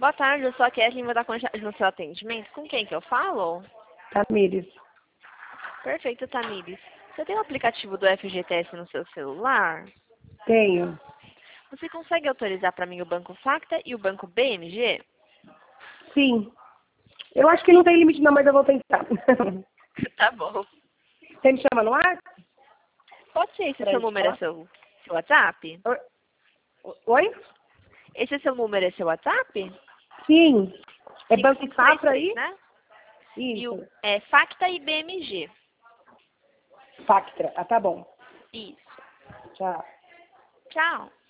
Boa tarde, eu sou a Kathleen, vou dar continuidade no seu atendimento. Com quem que eu falo? Tamires. Perfeito, Tamires. Você tem o aplicativo do FGTS no seu celular? Tenho. Você consegue autorizar para mim o Banco Facta e o Banco BMG? Sim. Eu acho que não tem limite não, mas eu vou tentar. Tá bom. Você me chama no ar? Pode ser, esse Pra seu gente número é falar? seu WhatsApp? Oi? Esse seu número é seu WhatsApp? Sim. É Banco 5533, Safra aí? né? E Isso. é Facta e BMG. Factra. Ah, tá bom. Isso. Tchau. Tchau.